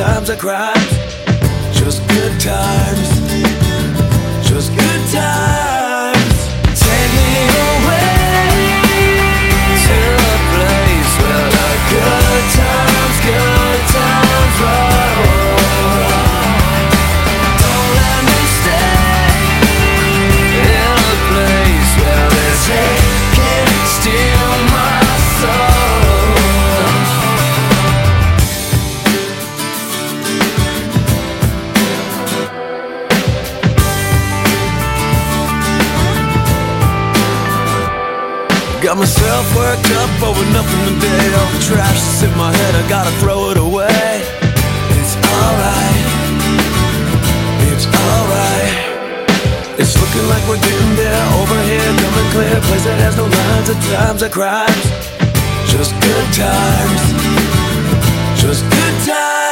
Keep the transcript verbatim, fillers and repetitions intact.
times or crimes. Just good times. Just good times. Take me away to a place where the good times, good times roll. Don't let me stay in a place where this hate can steal my soul. Got myself worked up over nothing today. All the trash that's in my head, I gotta throw it away. It's alright. It's alright. It's looking like we're getting there. Over here, coming clear. Place that has no lines of times or crimes. Just good times. Just good times.